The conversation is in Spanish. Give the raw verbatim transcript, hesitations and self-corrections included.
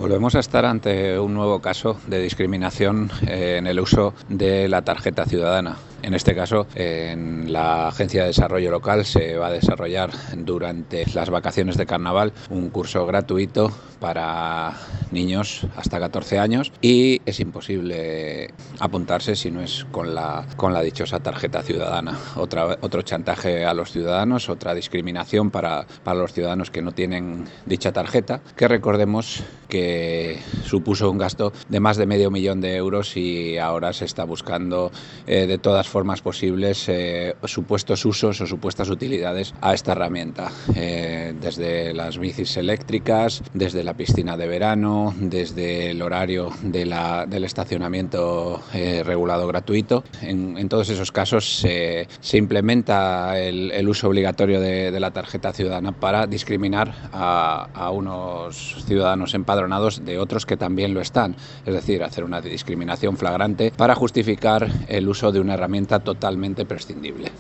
Volvemos a estar ante un nuevo caso de discriminación eh, en el uso de la tarjeta ciudadana. En este caso, en la Agencia de Desarrollo Local se va a desarrollar durante las vacaciones de carnaval un curso gratuito para niños hasta catorce años y es imposible apuntarse si no es con la, con la dichosa tarjeta ciudadana. Otra, otro chantaje a los ciudadanos, otra discriminación para, para los ciudadanos que no tienen dicha tarjeta, que recordemos que supuso un gasto de más de medio millón de euros y ahora se está buscando eh, de todas formas posibles eh, supuestos usos o supuestas utilidades a esta herramienta, eh, desde las bicis eléctricas, desde la piscina de verano, desde el horario de la, del estacionamiento eh, regulado gratuito. En, en todos esos casos se, se implementa el, el uso obligatorio de, de la tarjeta ciudadana para discriminar a, a unos ciudadanos empadronados de otros que también lo están, es decir, hacer una discriminación flagrante para justificar el uso de una herramienta totalmente prescindible.